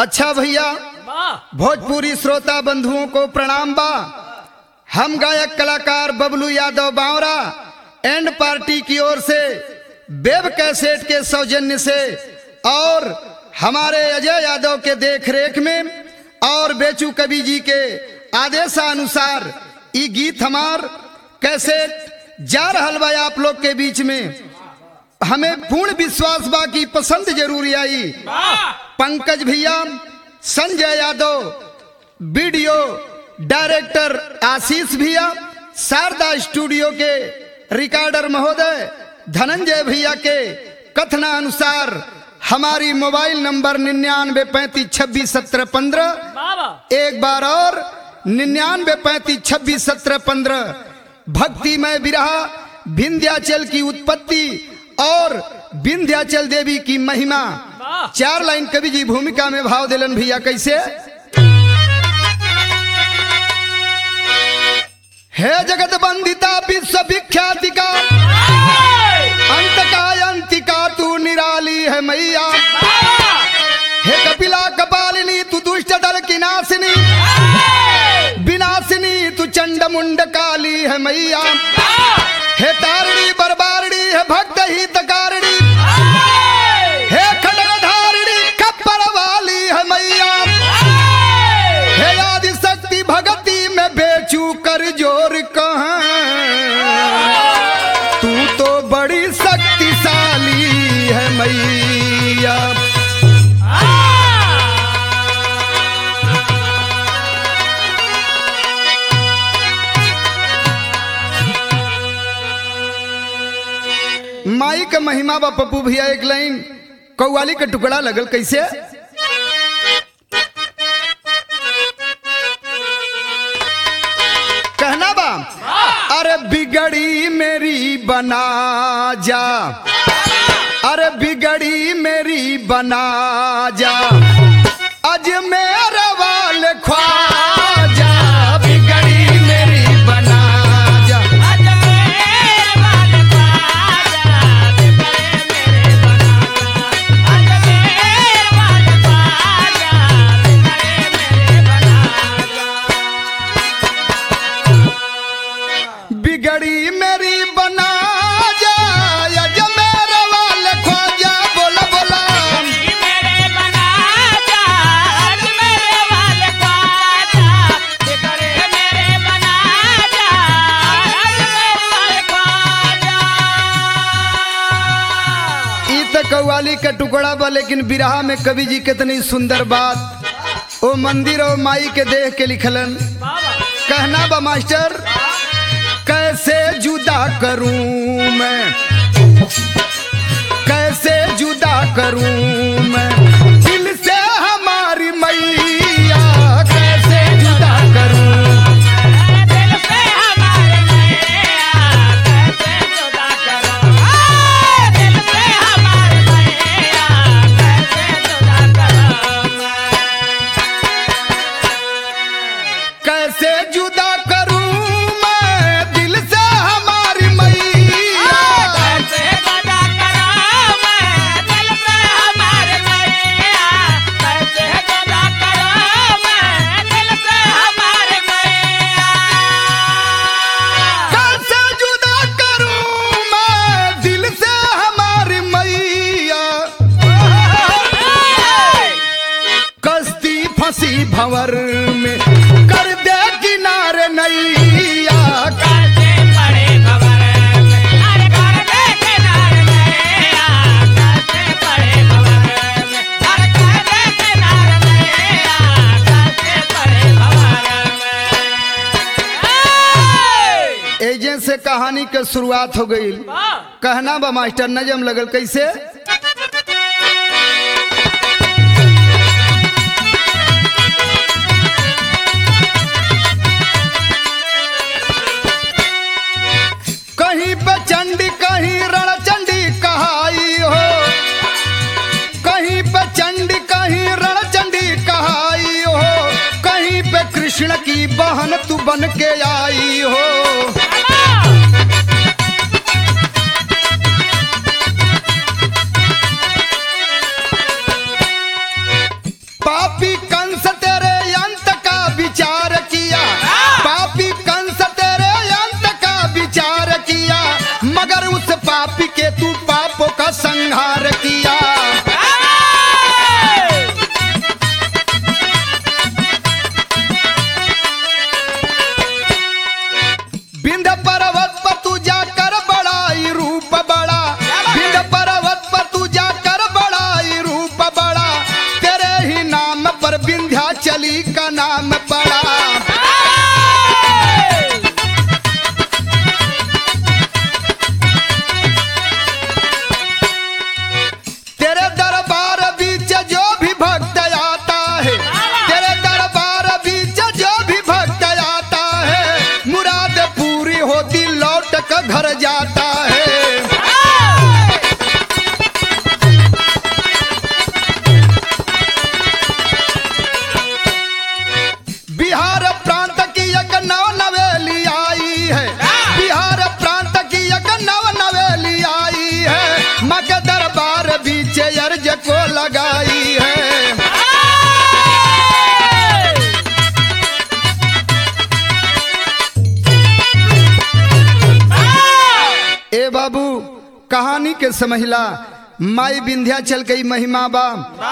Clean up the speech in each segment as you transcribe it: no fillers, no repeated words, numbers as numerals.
अच्छा भैया, भोजपुरी श्रोता बंधुओं को प्रणाम बा। हम गायक कलाकार बबलू यादव बावरा एंड पार्टी की ओर से वेब कैसेट के सौजन्य से और हमारे अजय यादव के देखरेख में और बेचू कवि जी के आदेशानुसार ये गीत हमार कैसेट जा रहल बा आप लोग के बीच में। हमें पूर्ण विश्वास बा की पसंद जरूर आई। पंकज भैया, संजय यादव, वीडियो डायरेक्टर आशीष भैया, शारदा स्टूडियो के रिकॉर्डर महोदय धनंजय भैया के कथना अनुसार हमारी मोबाइल नंबर 9935261715, एक बार और 9935261715। भक्तिमय विरहा विंध्याचल की उत्पत्ति और विंध्याचल देवी की महिमा। 4 लाइन कवि जी भूमिका में भाव दिलन भैया कैसे। हे जगत बंदिता विश्व विख्यातिका, अंत का अंतिका तू निराली है मैया। हे कपिला कपालिनी तू दुष्ट दल की नासिनी, विनाशिनी तू चंड मुंड काली है मैया। हे तारिणी बरबारिणी है भक्त हितकारिणी, हे खड्गधारिणी खप्पर वाली है मैया। हे आदि शक्ति भगति में बेचू कर जोर कहाँ, तू तो बड़ी शक्तिशाली है मैया। माई का महिमा बा पप्पू भैया। एक लाइन कव्वाली का टुकड़ा लगल कैसे। कहना बा, अरे बिगड़ी मेरी बना जा, अरे बिगड़ी मेरी बना जा, अजमेर वाले ख्वाजा। बिगड़ी मेरी बना जा, बिगड़ी मेरी बना जा, अजमेर वाले ख्वाजा। बोला बोला मेरे बना जा, मेरे वाले ख्वाजा। बिगड़े मेरे बना जा, मेरे वाले ख्वाजा। ई तो कव्वाली का टुकड़ा बा, लेकिन बिरहा में कवि जी कितनी सुंदर बात ओ मंदिर और माई के देख के लिखलन। कहना बा मास्टर, कैसे जुदा करूं मैं, कैसे जुदा करूं मैं दिल से हमारी मैया। कैसे जुदा करूं, दिल से हमारे मैया, कैसे जुदा करूं। दिल से हमारे मैया, कैसे जुदा करूं। कैसे जुदा करूं मैं दिल से हमारी मैया। कैसे जुदा करूं मैं दिल से हमारे मैया, कैसे जुदा करूं मैं दिल से हमारे मैया। कैसे जुदा करूं मैं दिल से हमारी मैया। कश्ती फंसी भंवर में कर दे किनारे नैया। कैसे पड़े खबर में, अरे कर दे किनारे मैया। कैसे पड़े खबर में, अरे कर दे किनारे मैया। कैसे पड़े खबर में। एजेंट से कहानी के शुरुआत हो गई। कहना बा मास्टर, नजम लगल कैसे। कहीं पे चंडी कहीं रणचंडी कहाई हो, कहीं पे चंडी कहीं रणचंडी कहाई हो, कहीं पे कृष्ण की बहन तू बन के आई हो। पापी अंजलि का नाम पड़ा। तेरे दरबार बीच जो भी भक्त आता है, तेरे दरबार बीच जो भी भक्त आता है, मुराद पूरी होती लौट कर घर जाता है। बिहार प्रांत की एक नव नवेली आई है, बिहार प्रांत की एक नव नवेली आई है, माँ के दरबार बीच अर्ज को लगाई है। ए बाबू कहानी के समझला, माई विंध्याचल कई महिमा बा।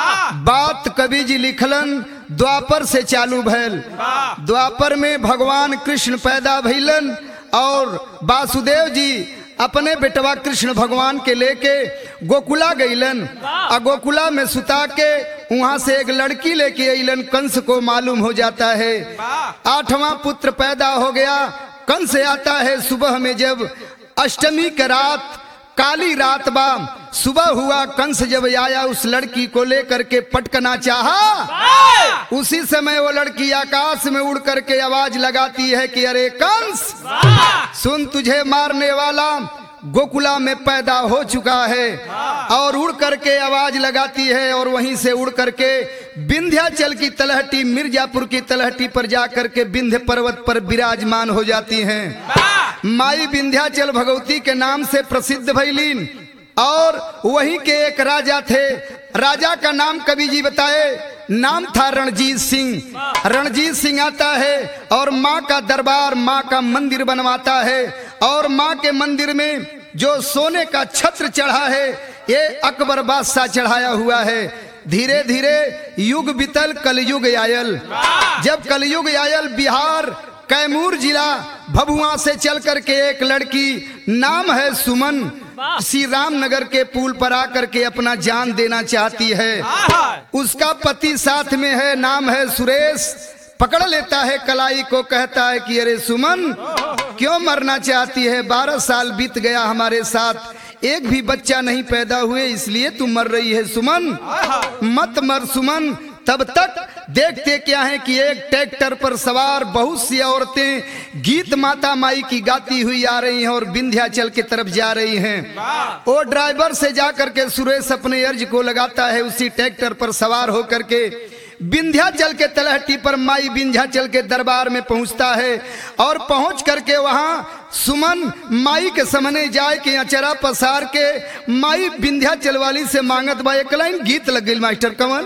बात कवि जी लिखलन द्वापर से चालू भैल। द्वापर में भगवान कृष्ण पैदा भइलन और वासुदेव जी अपने बेटवा कृष्ण भगवान के लेके गोकुला गईलन। आ गोकुला में सुता के वहां से एक लड़की लेके अइलन। कंस को मालूम हो जाता है 8वां पुत्र पैदा हो गया। कंस आता है सुबह में, जब अष्टमी की रात, काली रात बा, सुबह हुआ। कंस जब आया उस लड़की को लेकर के पटकना चाहा, उसी समय वो लड़की आकाश में उड़ करके आवाज लगाती है कि अरे कंस सुन, तुझे मारने वाला गोकुला में पैदा हो चुका है। और उड़ करके आवाज लगाती है और वहीं से उड़ करके विंध्याचल की तलहटी, मिर्जापुर की तलहटी पर जाकर के विंध्य पर्वत पर विराजमान हो जाती हैं। माई विंध्याचल भगवती के नाम से प्रसिद्ध भइलीन। और वहीं के एक राजा थे, राजा का नाम कवि जी बताए, नाम था रणजीत सिंह। रणजीत सिंह आता है और माँ का दरबार, माँ का मंदिर बनवाता है। और माँ के मंदिर में जो सोने का छत्र चढ़ा है, ये अकबर बादशाह चढ़ाया हुआ है। धीरे धीरे युग बीतल, कलयुग आयल। जब कलयुग आयल, बिहार कैमूर जिला भभुआ से चल करके एक लड़की, नाम है सुमन, श्री रामनगर के पुल पर आकर के अपना जान देना चाहती है। उसका पति साथ में है, नाम है सुरेश। पकड़ लेता है कलाई को, कहता है कि अरे सुमन क्यों मरना चाहती है? 12 साल बीत गया हमारे साथ, एक भी बच्चा नहीं पैदा हुए, इसलिए तू मर रही है सुमन। मत मर सुमन। तब तक देखते क्या है कि एक ट्रैक्टर पर सवार बहुत सी औरतें गीत माता माई की गाती हुई आ रही हैं और विंध्याचल की तरफ जा रही हैं। वो ड्राइवर से जाकर के सुरेश अपने अर्ज को लगाता है, उसी ट्रैक्टर पर सवार होकर के विंध्याचल के तलहटी पर माई विंध्याचल के दरबार में पहुंचता है। और पहुंच करके वहां सुमन माई के सामने जाए के अचरा पसार के माई विंध्याचल वाली से मांगत बा। एक लाइन गीत लग गई मास्टर कमल।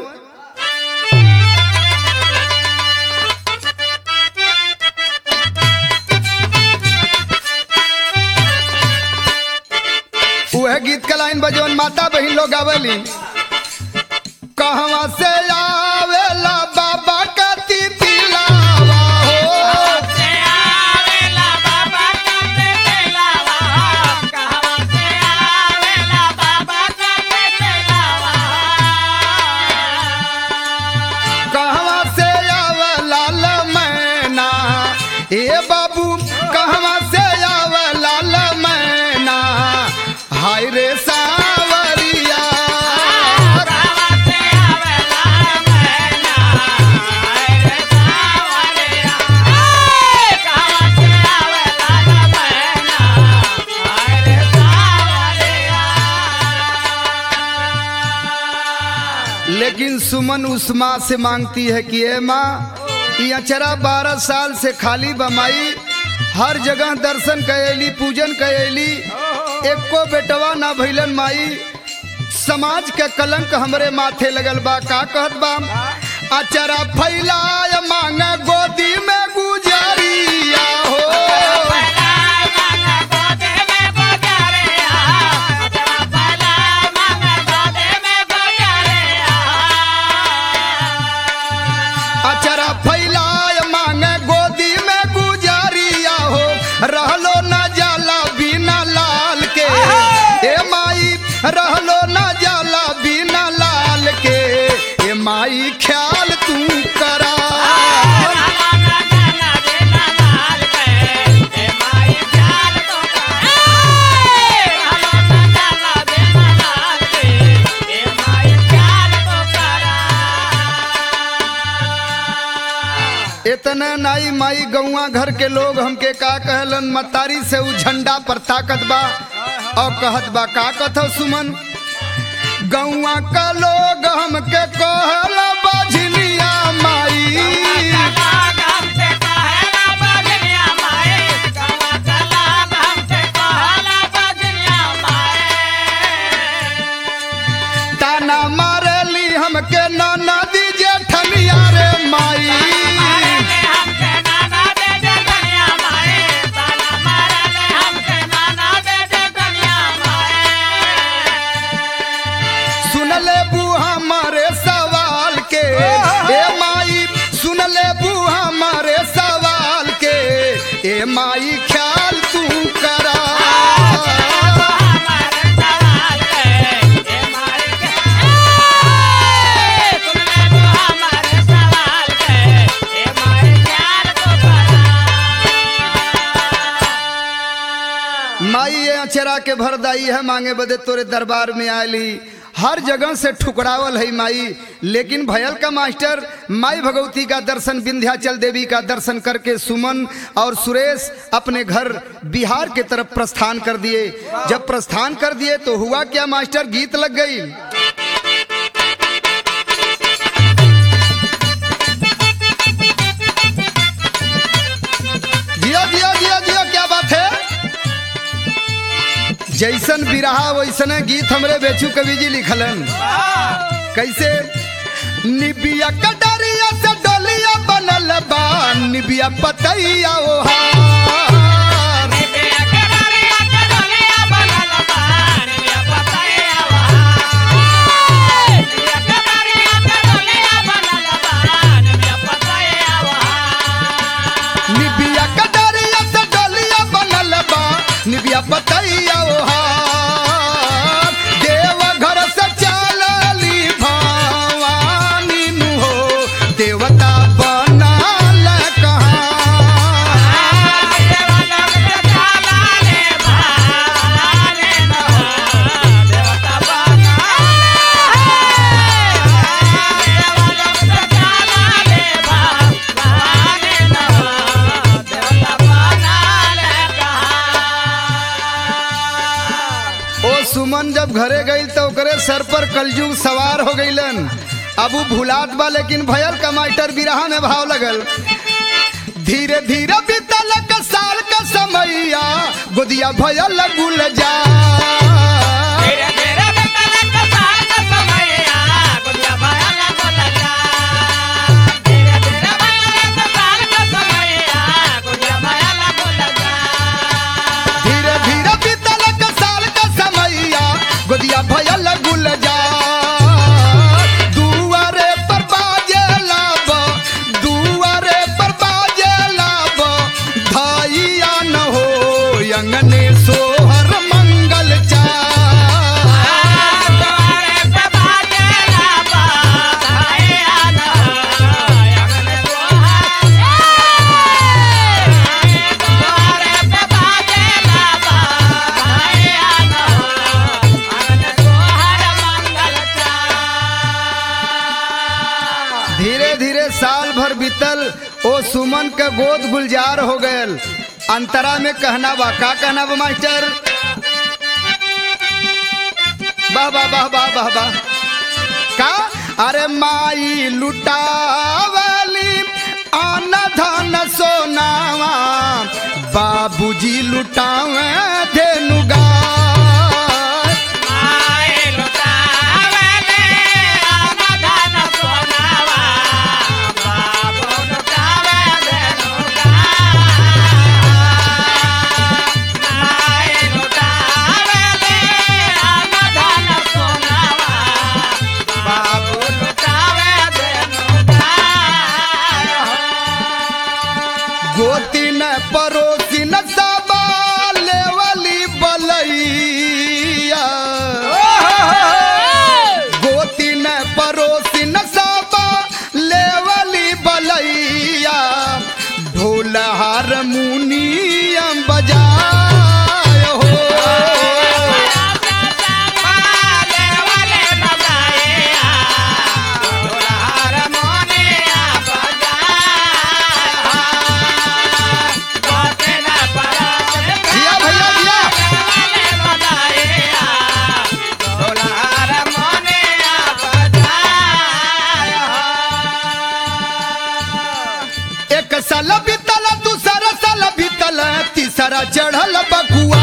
वह गीत का लाइन बजवन माता बहन लोग गावली। कहवा से आवेला बाबा का तितिलावा हो, से आवेला बाबा का तितिलावा, कहवा से आवेला बाबा का तितिलावा, कहवा से आवेला लमैना, ए बाबू कहवा से आवेला लमैना, हाय रे सावरिया। लेकिन सुमन उस माँ से मांगती है कि ए माँ, ये अचरा 12 साल से खाली बमाई, हर जगह दर्शन कयली, पूजन कयली, एको बेटवा ना भइलन माई। समाज के कलंक हमरे माथे लगल बा। का कहत बा? अचरा फैलाय मांग गोदी में गुजारिया हो, अचरा फैलाय मांग गोदी में गुजारिया हो, रहलो न जाला बिना लाल के, ए माई रहलो न जाला बिना लाल के, ए माई ख्याल तू करा। इतना नाई माई गौवा घर के लोग हमके का कहलन मतारी से उ झंडा पर ताकत बा और कहत बा का कथो सुमन गौवा का लोग हमके कहला बाझनिया माई ताना मारेली हमके नाना दीजे ठनिया रे माई सुन ले बूहा हमारे सवाल के ए माई सुन ले बूहा हमारे सवाल के ए माई ख्याल तू करा माई ये अचरा के भरदाई है मांगे बदे तोरे दरबार में आयली हर जगह से ठुकरावल है माई लेकिन भयल का मास्टर माई भगवती का दर्शन विंध्याचल देवी का दर्शन करके सुमन और सुरेश अपने घर बिहार के तरफ प्रस्थान कर दिए। जब प्रस्थान कर दिए तो हुआ क्या मास्टर गीत लग गई। जिया जिया जिया जिया क्या बात है। जैसन बिरहा वैसने गीत हमरे बेचू कवि जी लिखलन। कैसे निबिया कटरिया से डोलिया बनल बा निबिया पतैया ओहार निबिया कटरिया से डोलिया बनल बा निबिया पतैया ओहार देव घर से चलली भवानी नु हो देवता बनल कहाँ सुमन जब घरे गई तो ओकरे सर पर कलजुग सवार हो गईलन। अब वो भुलात बा लेकिन भयल का मास्टर बिरहा में भाव लगल। धीरे धीरे बीतल का साल का समैया गोदिया भयल गुल जा गोदिया भयल गुल जा दुआरे पर बाजे लाब दुआरे पर बाजे लाब धाइया न हो अंगने सोहर मंगल चा धीरे धीरे साल भर बीतल ओ सुमन के गोद गुलजार हो गयल। अंतरा में कहना बा का कहना बा मास्टर वाह वाह वाह वाह वाह वाह का अरे माई लुटावली आन धन सोनावा बाबूजी लुटावे धेनुगा एक साल बीतल दूसरा साल बीतल तीसरा चढ़ल बकुआ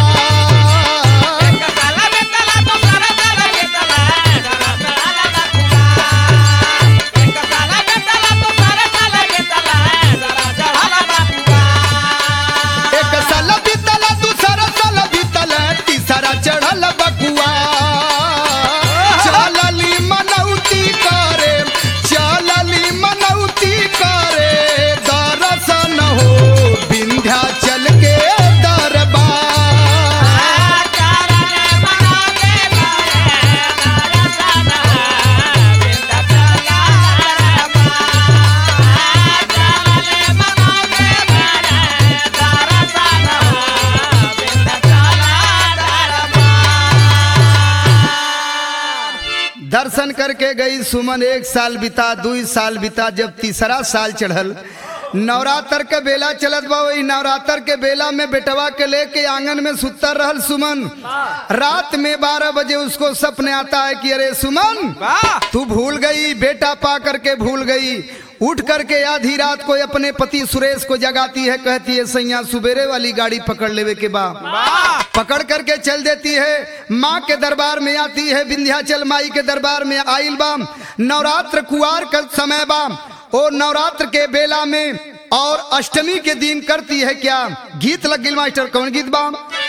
दर्शन करके गई सुमन। एक साल बीता, 2 साल बीता, जब तीसरा साल चढ़ल नवरात्र के बेला चलत बा। वही नवरात्र के बेला में बेटवा के लेके आंगन में सुतर रहल सुमन। रात में 12 बजे उसको सपने आता है कि अरे सुमन तू भूल गई, बेटा पा करके भूल गई। उठ करके आधी रात को अपने पति सुरेश को जगाती है, कहती है सैया सुबेरे वाली गाड़ी पकड़ लेवे के बा। पकड़ करके चल देती है, माँ के दरबार में आती है, विंध्याचल माई के दरबार में आइल बा। नवरात्र कुआर का समय बा और नवरात्र के बेला में और अष्टमी के दिन करती है क्या गीत लग गिल मास्टर। कौन गीत बा?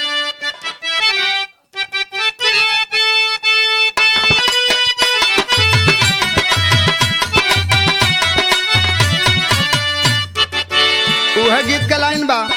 वह गीत का लाइन बा,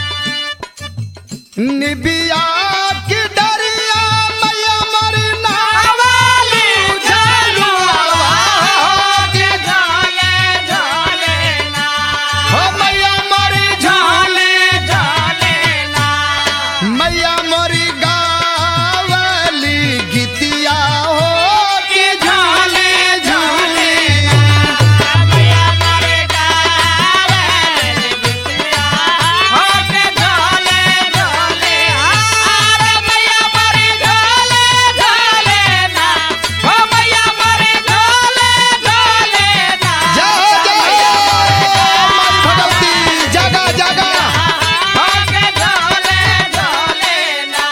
निबिया की डरिया मैया मरी नावाली झालू के झाले झाले ना हो मैया मरी झाले झाले ना मैया मरी गावली गीतिया हो के झाले झाले ना मैया मरी गावली गीतिया हो के झाले झाले अरे मैया मरी झाले झाले ना हो मैया मरी झाले झाले ना जय जय भगवती जगा जगा हो के झाले झाले ना।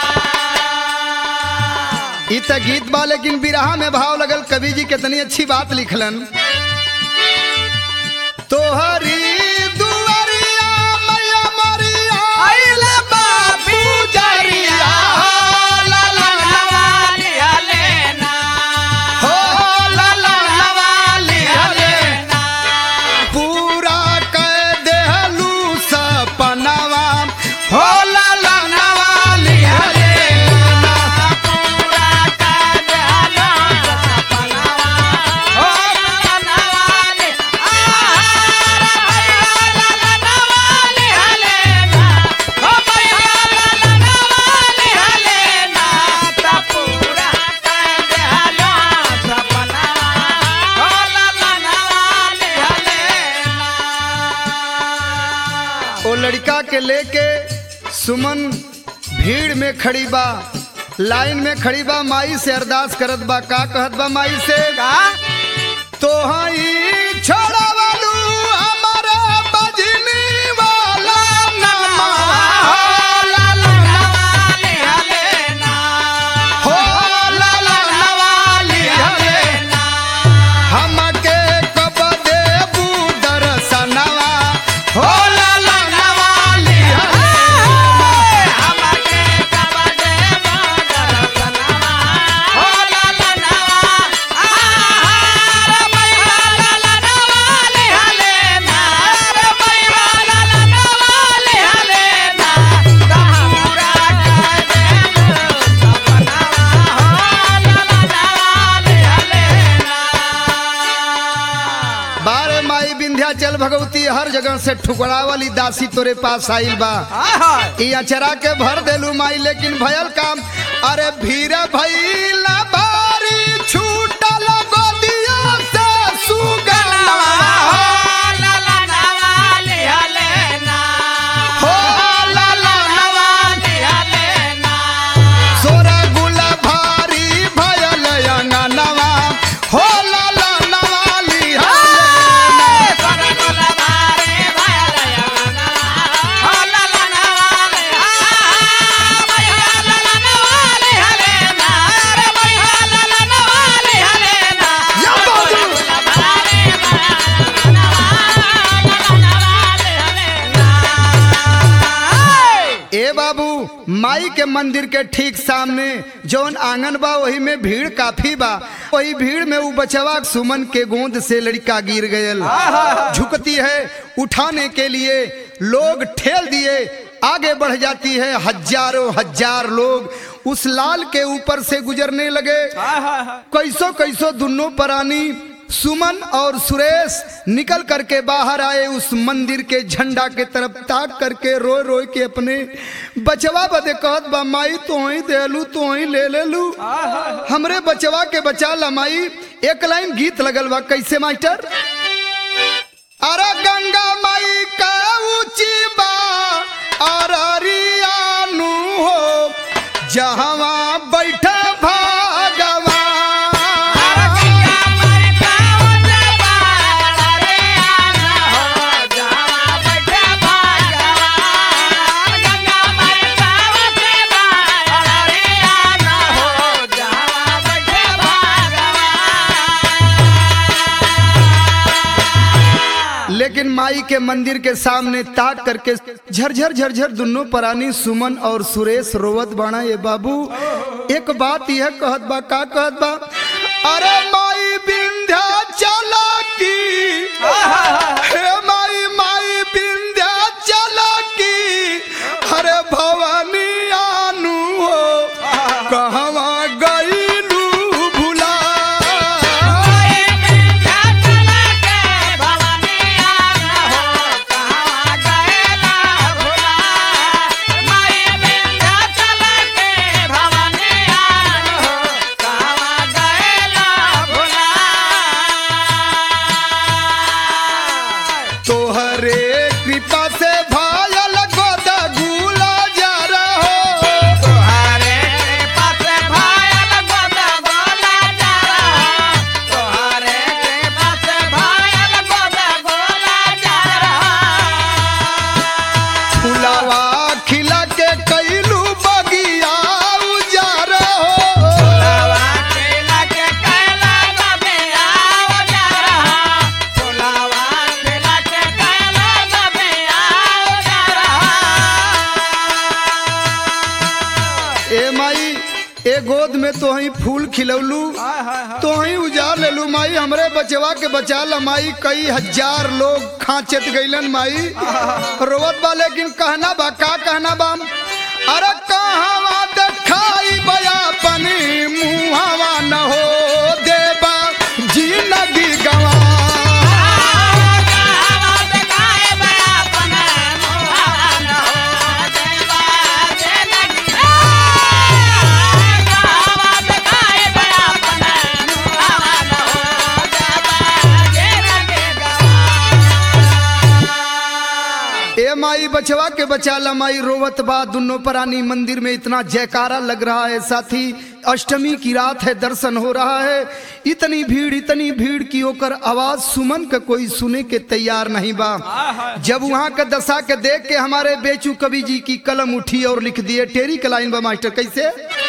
इ त गीत बा लेकिन बिरहा में भाव लगल। कवि जी कितनी अच्छी बात लिखलन। तोहरी दुआरिया मैया मरिया आइले बाबू जरिया ला ला नवाली हलेना हो ला ला नवाली हलेना पूरा कर देहलू सपनावा हो ला ला नवाली हलेना पूरा कर देहलू सपनावा हो ला ला नवाली ओ लड़का के लेके सुमन भीड़ में खड़ी बा, लाइन में खड़ी बा, माई से अरदास करत बा। का कहत बा माई से? तो हई छोड़ा वालू हमारा बजनी वाला नवा ला ला नवाली हलेना हो ला ला नवाली हलेना हमके कब देबू दर्शनवा हो ला ला नवाली हलेना हमके कब देबू दर्शनवा हो ला ला नवा चल भगवती हर जगह से ठुकरा वाली दासी तोरे पास आइल बा। अचरा के भर देलू माई लेकिन भयल काम अरे भीड़ भइला भारी छूटल गोदिया से सुगनवा ला ला नवाली हलेना हो ला ला नवाली हलेना सोरा गुला भारी भयल अंगनवा हो ला ला नवाली हलेना सोरा गुला भारी भयल माई के मंदिर के ठीक सामने जौन आंगन बा वही में भीड़ काफी बा। वही भीड़ में वो बचवा सुमन के गोंद से लड़का गिर गयल। झुकती है उठाने के लिए, लोग ठेल दिए, आगे बढ़ जाती है। हजारों हजार लोग उस लाल के ऊपर से गुजरने लगे। कैसो कैसो दोनों प्राणी सुमन और सुरेश निकल करके बाहर आए। उस मंदिर के झंडा के तरफ ताक करके रोए रोए के अपने बचवा बदे कहत बा, माई तो ही दे लू, तो ही ले लू, हमरे बचवा के बचा ला माई। एक लाइन गीत लगल बा, कैसे मास्टर? अरे गंगा माई का ऊंची बा अररियानु हो, जहां बैठा भगवान। लेकिन माई के मंदिर के सामने ताक करके झरझर झरझर दोनों प्राणी सुमन और सुरेश रोवत बाणा। ये बाबू एक बात यह कहत बा, का कहत बा? अरे माई विंध्याचल की, हे माई माई विंध्याचल की, अरे भवानी आनु हो, कहवा गईलू भुला। कृपा से भायल गोदा गुला जा रहो, तोहरे कृपा से भायल गोदा गुला जा रहो, तोहरे कृपा से भायल गोदा गुला जा रहो। फुलवा खिला के कैलू बगिया उजार हो, फुलवा खिला के कैला बगिया उजार हो, फुलवा खिला के कैला ए माई ए गोद में तो ही फूल खिलौलू, तो ही उजार लेलू माई। हमरे बचवा के बचा ला माई। कई हजार लोग खांचत गईलन माई, रोवत बा। लेकिन कहना बा, का कहना बा? अरे कहवा दिखाई बया पनी मुहावा न हो देबा जिंदगी गवा। माई बचवा के बचा ला माई, रोवत बा दोनों प्राणी। मंदिर में इतना जयकारा लग रहा है साथी, अष्टमी की रात है, दर्शन हो रहा है। इतनी भीड़ की होकर आवाज सुमन का कोई सुने के तैयार नहीं बा। जब वहां का दशा के देख के हमारे बेचू कवि जी की कलम उठी और लिख दिए टेरी के लाइन बा मास्टर, कैसे?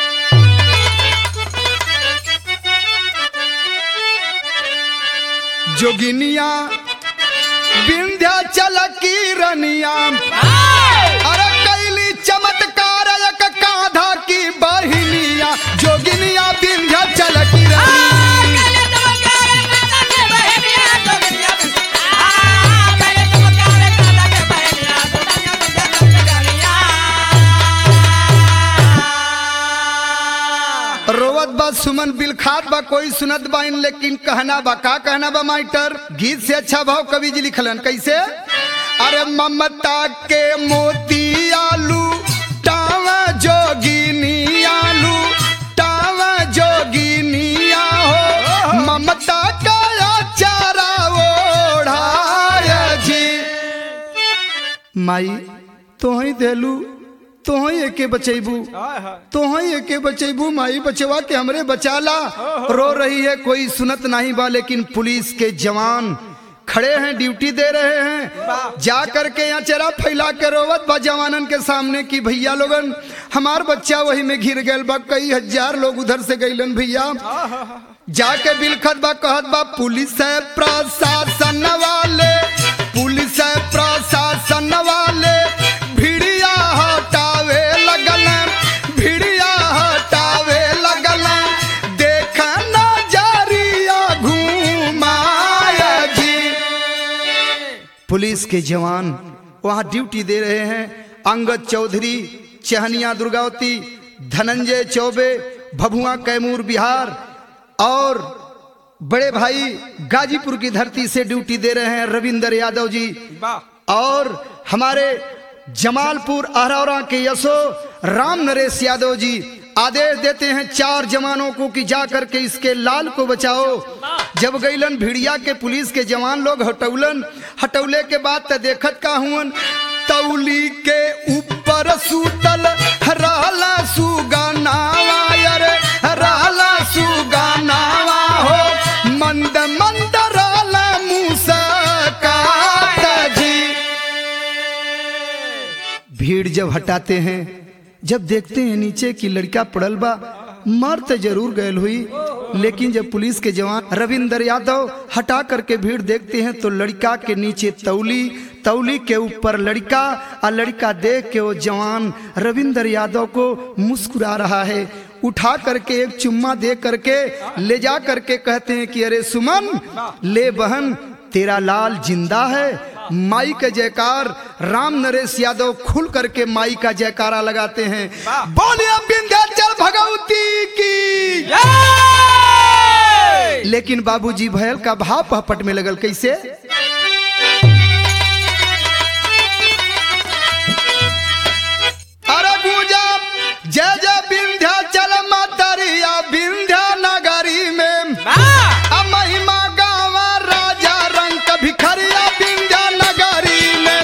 जोगिनिया विंध्याचल की रनिया, अरे कैली चमत्कार एक कांधा की बहिनिया, जोगिनिया विंध्याचल की रनिया। रोवत बा सुमन बिलखात बा, कोई सुनत बा इन, लेकिन कहना बा, का कहना बा मास्टर? गीत से अच्छा भाव कवि जी लिखलन, कैसे? अरे ममता के मोती आलू टावा जोगिनी आलू टावा जोगिनिया हो, ममता का चारा ओढ़ाया जी। माई तो ही देलू, तो ही एके बचेबू, तो ही एके बचेबू माई। बचवा के हमरे बचाला। रो रही है, कोई सुनत नहीं बा। लेकिन पुलिस के जवान खड़े हैं, ड्यूटी दे रहे हैं। जा करके यहाँ चेहरा फैला के रोवत बा जवानन के सामने कि भैया लोगन हमार बच्चा वही में घिर गए बा, कई हजार लोग उधर से गईलन भैया। जाके बिलखत बा, कहत बा पुलिस है प्रशासन वाले, पुलिस है प्रशासन वाले, भिड़िया हटावे लगल पुलिस के जवान वहां ड्यूटी दे रहे हैं। अंगद चौधरी, चहनिया दुर्गावती, धनंजय चौबे, भभुआ कैमूर बिहार और बड़े भाई गाजीपुर की धरती से ड्यूटी दे रहे हैं रविंदर यादव जी। और हमारे जमालपुर अहरौरा के यशो राम नरेश यादव जी आदेश देते हैं 4 जवानों को कि जाकर के इसके लाल को बचाओ। जब गईलन भिड़िया के पुलिस के जवान लोग हटौले के बाद त देखत का हुन तौली के ऊपर सूतल रहला सुगानावा, अरे रहला सुगानावा हो मंद मंद रहला मुस्कात जी। भीड़ जब हटाते हैं, जब देखते हैं नीचे की लड़का पड़ल बा, मर तो जरूर गयल हुई, लेकिन जब पुलिस के जवान रविंदर यादव हटा करके भीड़ देखते हैं तो लड़का के नीचे तौली के ऊपर लड़का, और लड़का देख के वो जवान रविंदर यादव को मुस्कुरा रहा है। उठा करके एक चुम्मा दे करके ले जा करके कहते हैं कि अरे सुमन ले बहन, तेरा लाल जिंदा है। माई का जयकार राम नरेश यादव खुल करके माई का जयकारा लगाते हैं। बोलिए विंध्याचल भगवती की। लेकिन बाबूजी भयल का भाव पहपट में लगल कैसे? अरे पूजा जय जय विंध्याचल मातरिया विंध्या नगरी में महिमा गावा राजा रंग भिखरिया विंध्या नगरी में।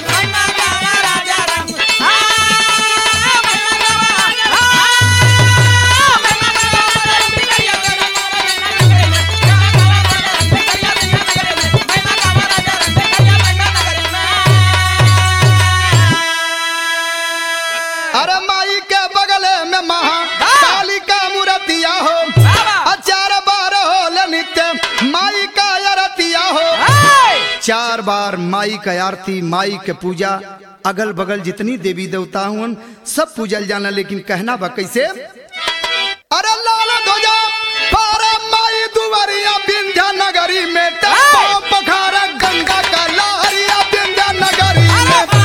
अरे माई के बगले में महाकाली का मूर्तिया हो, अचार बार हो नित्य माई का आरतिया हो। 4 बार माई का आरती, माई के पूजा, अगल बगल जितनी देवी देवता हुन सब पूजल जाना। लेकिन कहना बा कैसे? अरे लाल ध्वजा पार माई दुवरिया विंध्या नगरी में, पखारा गंगा का लहरिया विंध्या नगरी में।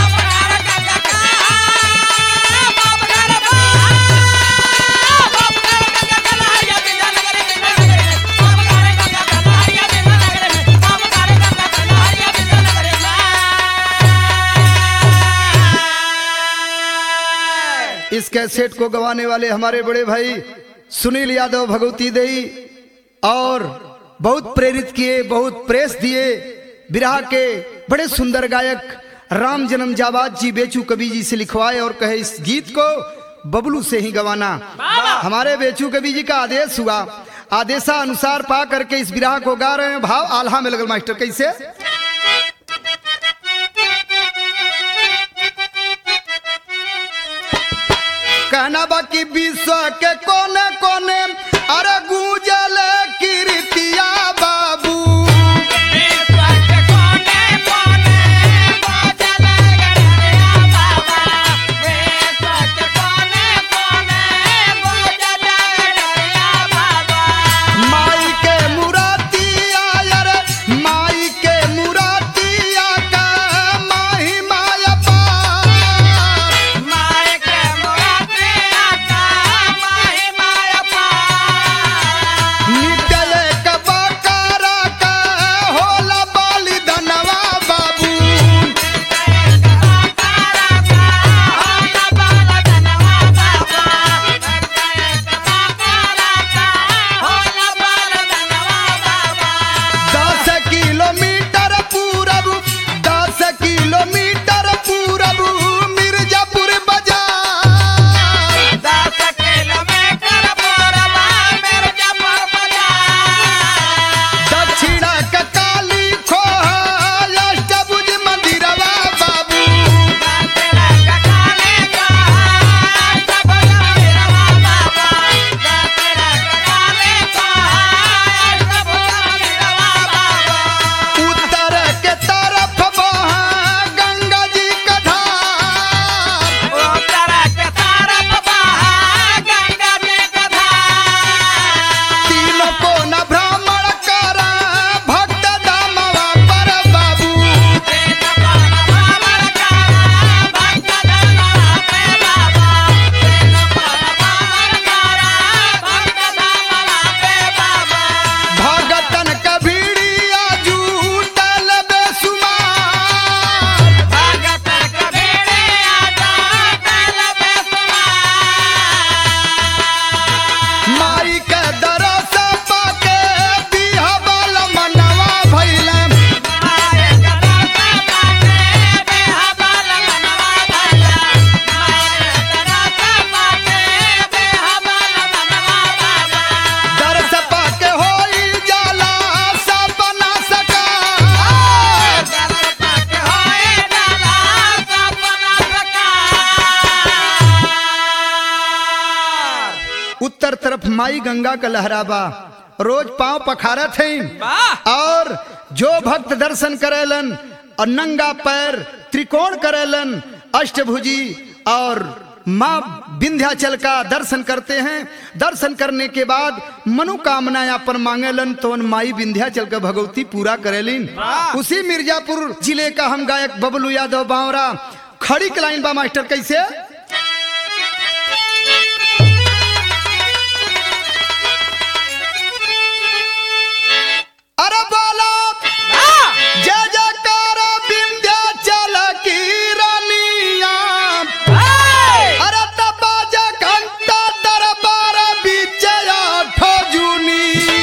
इस कैसेट को गवाने वाले हमारे बड़े भाई सुनील यादव भगवती देई और बहुत प्रेरित किए, बहुत प्रेस दिए। बिरहा के बड़े सुंदर गायक राम जन्म जाबाद जी बेचू कवि जी से लिखवाए और कहे इस गीत को बबलू से ही गवाना। हमारे बेचू कवि जी का आदेश हुआ, आदेशा अनुसार पा करके इस बिरहा को गा रहे हैं। भाव आल्हा में लगल मास्टर कैसे? कहना बाकी विश्व के कोने कोने अरे गूंजल कीर्तिया बाबू। माई के मुरातिया अरे माई के मुरातिया का माही माया पार। माई के मुरातिया का माही माया पार। माई गंगा का लहराबा रोज पांव पखारत हैं वाह और जो भक्त दर्शन करेलन और नंगा पैर त्रिकोण करेलन अष्टभुजी और माँ विंध्याचल का दर्शन करते हैं। दर्शन करने के बाद मनोकामना अपन मांगेलन तो माई विंध्याचल का भगवती पूरा करेलिन। उसी मिर्जापुर जिले का हम गायक बबलू यादव बावरा खड़ी लाइन बा मास्टर कैसे अरे बोला जय जयकार विंध्याचल की रानिया अरे तबाजा घंटा दरबार बीच आठो जूनी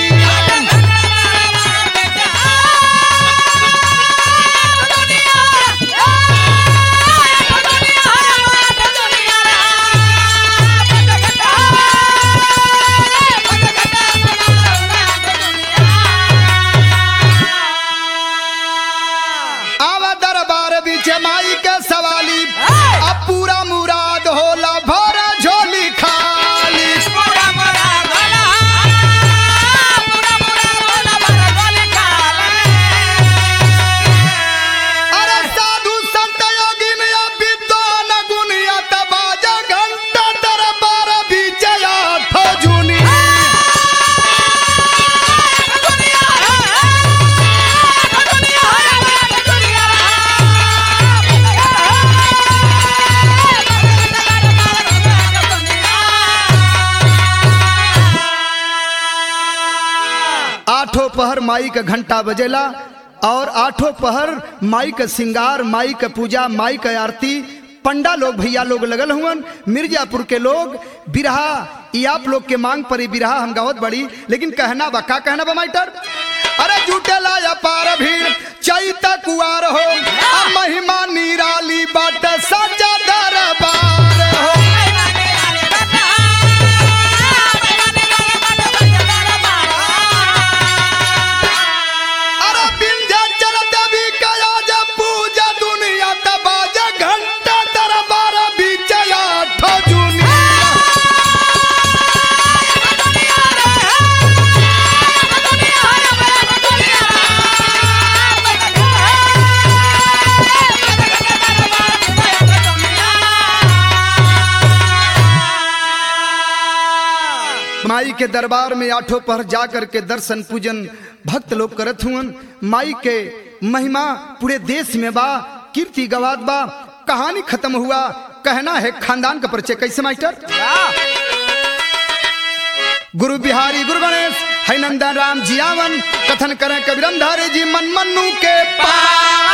आवा दरबार बीच माई के सवाली अब पूरा मुराद होला भरा झोली खाली अरे साधु संत योगिन या विद्वान गुनिया तबाजा घंटा दरबार बीच आठो जूनी आठों पहर माई का घंटा बजेला और आठों पहर माई का श्रृंगार माई का पूजा माई का आरती पंडा लोग भैया लोग लगल हुवन। मिर्जापुर के लोग बिरहा ये आप लोग के मांग पर बिरहा हम गावत बड़ी लेकिन कहना बा का कहना बा माइटर अरे जुटेला या पार भीड़ चैता कुआर हो आ महिमा निराली बाट सजा दरबार हो अरे विंध्याचल देवी कया जब पूजा दुनिया तबाजा घंटा दरबार बीच आठो जूनी माई के दरबार में आठों पहर जा करके दर्शन पूजन भक्त लोग करत हुवन। माई के महिमा पूरे देश में बा कीर्ति गवात बा कहानी खत्म हुआ कहना है खानदान का परिचय कैसे मास्टर गुरु बिहारी गुरु गणेश है नंदन राम जियावन कथन करें कबीरम धारे जी मन मन्नू के पास